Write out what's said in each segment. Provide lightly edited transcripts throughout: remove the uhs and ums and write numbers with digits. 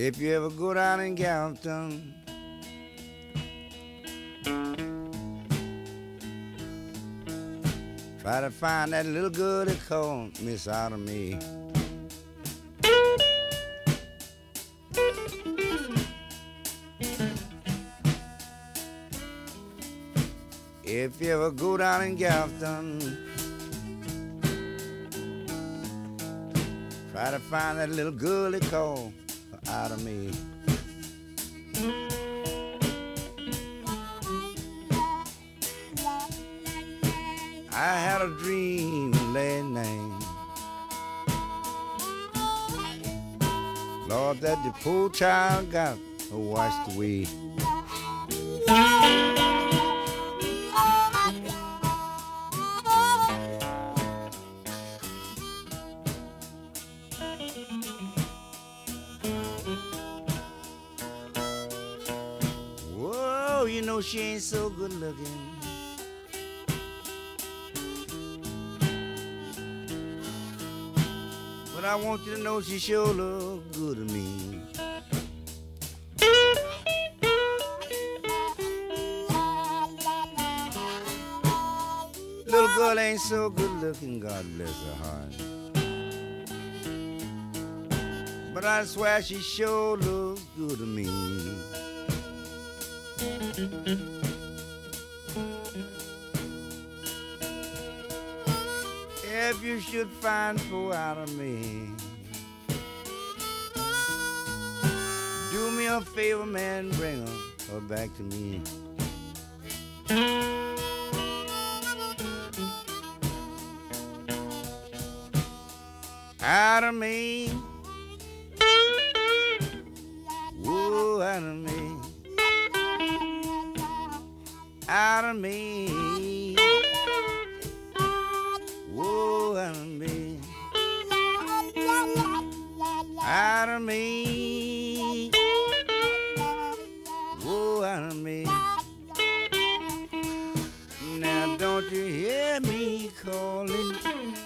If you ever go down in Galveston, try to find that little girl they call Miss Out of Me. If you ever go down in Galveston, try to find that little girl they call Out of Me. I had a dream last night, Lord, that the poor child got washed away. Whoa, you know she ain't so good looking, but I want you to know she sure look good to me. Little girl ain't so good looking, God bless her heart, but I swear she sure looks good to me. If you should find poor Out of Me, do me a favor, man, bring her back to me. Out of me, whoa, out of me, out of me, whoa, out of me, out of me, whoa, out of me. Now don't you hear me calling?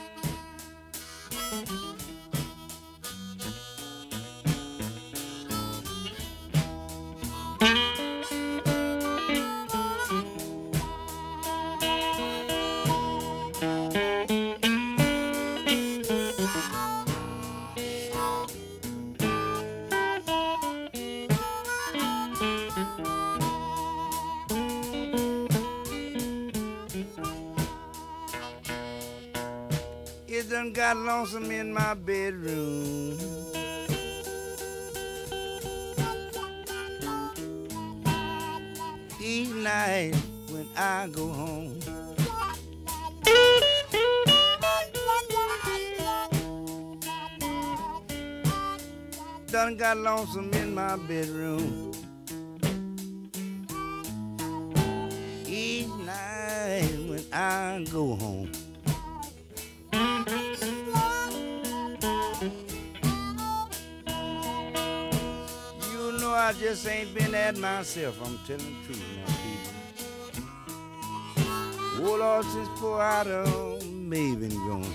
It done got lonesome in my bedroom. Each night when I go home, done got lonesome in my bedroom. Each night when I go home, I just ain't been at myself, I'm telling the truth now, people. Oh Lord, since poor out of me been gone.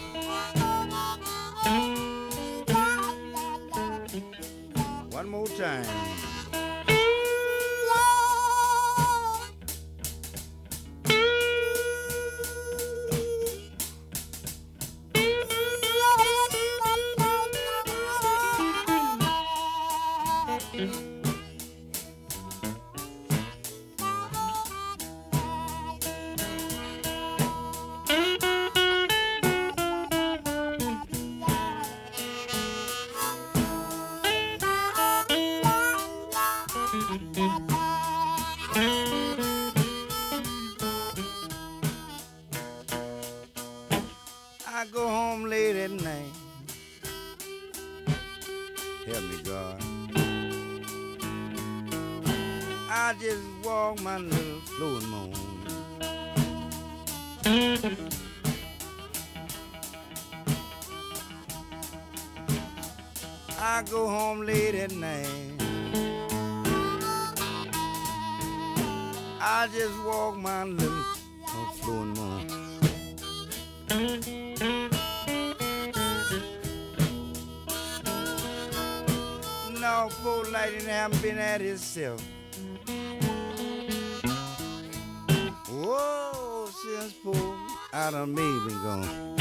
One more time. I go home late at night, help me God, I just walk my little flowing moan. I go home late at night, I just walk my little flowing moan. getting off for light and haven't been at himself. Whoa, since poor Adam May been gone.